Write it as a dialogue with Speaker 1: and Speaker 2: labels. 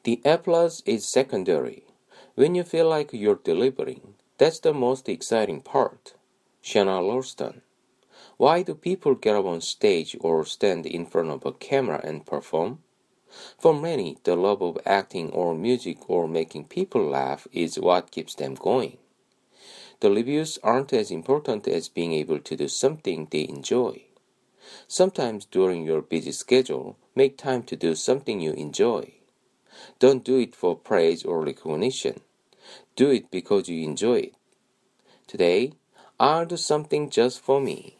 Speaker 1: The applause is secondary. When you feel like you're delivering, that's the most exciting part. Shanna Lorston. Why do people get up on stage or stand in front of a camera and perform? For many, the love of acting or music or making people laugh is what keeps them going. The reviews aren't as important as being able to do something they enjoy. Sometimes during your busy schedule, make time to do something you enjoy. Don't do it for praise or recognition. Do it because you enjoy it. Today, I'll do something just for me.